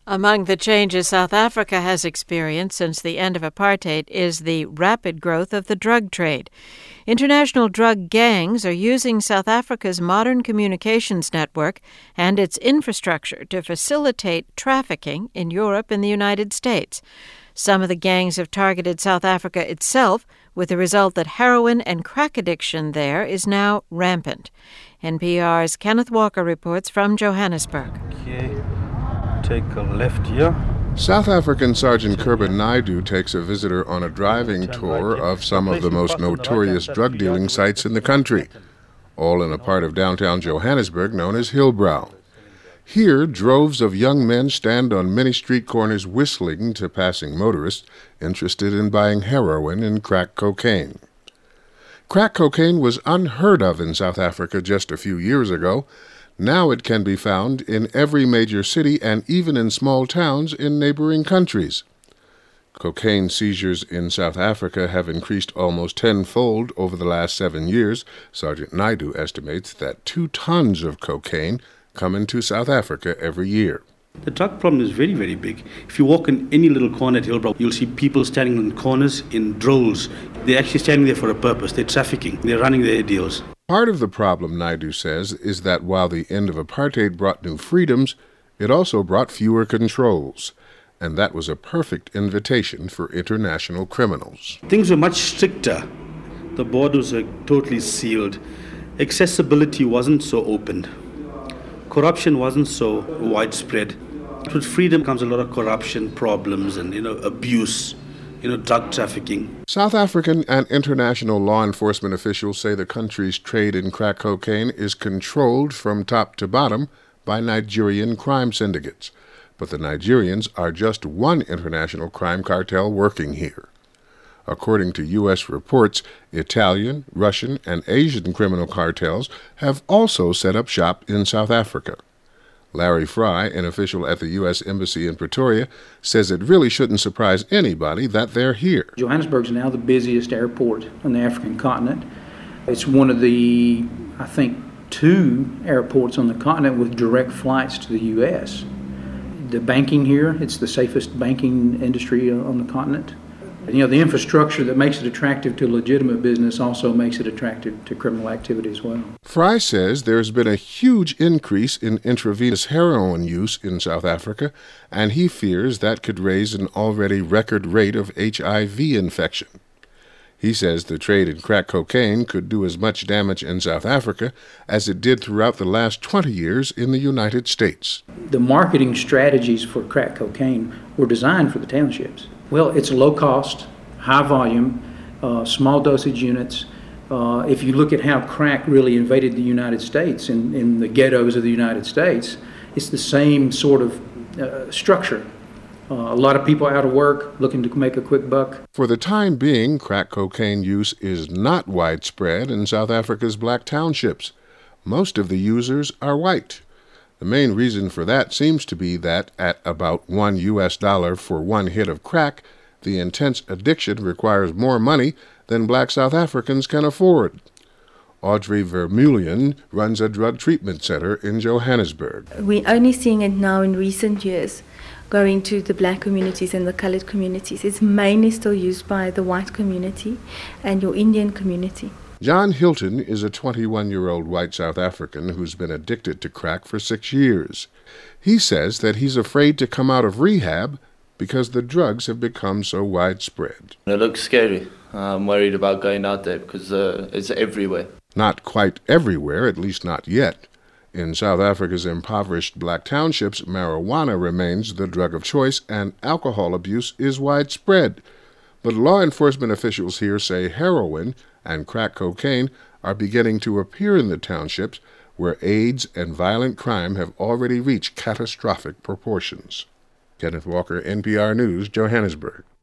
Among the changes South Africa has experienced since the end of apartheid is the rapid growth of the drug trade. International drug gangs are using South Africa's modern communications network and its infrastructure to facilitate trafficking in Europe and the United States. Some of the gangs have targeted South Africa itself, with the result that heroin and crack addiction there is now rampant. NPR's Kenneth Walker reports from Johannesburg. Okay. Take a left here. South African Sergeant Kobus Naidoo takes a visitor on a driving tour of some of the most notorious drug dealing sites in the country, all in a part of downtown Johannesburg known as Hillbrow. Here, droves of young men stand on many street corners whistling to passing motorists interested in buying heroin and crack cocaine. Crack cocaine was unheard of in South Africa just a few years ago. Now it can be found in every major city and even in small towns in neighboring countries. Cocaine seizures in South Africa have increased almost tenfold over the last 7 years. Sergeant Naidoo estimates that 2 tons of cocaine come into South Africa every year. The drug problem is very, very big. If you walk in any little corner at Hillbrow, you'll see people standing in corners in droves. They're actually standing there for a purpose. They're trafficking. They're running their deals. Part of the problem, Naidoo says, is that while the end of apartheid brought new freedoms, it also brought fewer controls. And that was a perfect invitation for international criminals. Things were much stricter. The borders were totally sealed. Accessibility wasn't so open. Corruption wasn't so widespread. With freedom comes a lot of corruption problems and, abuse, drug trafficking. South African and international law enforcement officials say the country's trade in crack cocaine is controlled from top to bottom by Nigerian crime syndicates. But the Nigerians are just one international crime cartel working here. According to U.S. reports, Italian, Russian, and Asian criminal cartels have also set up shop in South Africa. Larry Fry, an official at the U.S. Embassy in Pretoria, says it really shouldn't surprise anybody that they're here. Johannesburg is now the busiest airport on the African continent. It's one of the, 2 airports on the continent with direct flights to the U.S. The banking here, it's the safest banking industry on the continent. The infrastructure that makes it attractive to legitimate business also makes it attractive to criminal activity as well. Fry says there's been a huge increase in intravenous heroin use in South Africa, and he fears that could raise an already record rate of HIV infection. He says the trade in crack cocaine could do as much damage in South Africa as it did throughout the last 20 years in the United States. The marketing strategies for crack cocaine were designed for the townships. Well, it's low cost, high volume, small dosage units. If you look at how crack really invaded the United States in the ghettos of the United States, it's the same sort of structure. A lot of people out of work looking to make a quick buck. For the time being, crack cocaine use is not widespread in South Africa's black townships. Most of the users are white. The main reason for that seems to be that at about $1 for 1 hit of crack, the intense addiction requires more money than black South Africans can afford. Audrey Vermeulen runs a drug treatment center in Johannesburg. We're only seeing it now in recent years, going to the black communities and the colored communities. It's mainly still used by the white community and your Indian community. John Hilton is a 21-year-old white South African who's been addicted to crack for 6 years. He says that he's afraid to come out of rehab because the drugs have become so widespread. It looks scary. I'm worried about going out there because it's everywhere. Not quite everywhere, at least not yet. In South Africa's impoverished black townships, marijuana remains the drug of choice and alcohol abuse is widespread. But law enforcement officials here say heroin and crack cocaine are beginning to appear in the townships where AIDS and violent crime have already reached catastrophic proportions. Kenneth Walker, NPR News, Johannesburg.